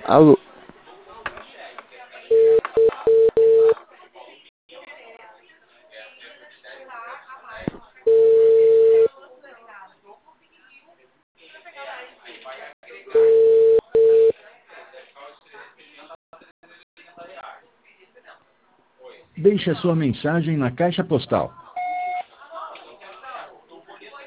Alô? Deixe a sua mensagem na caixa postal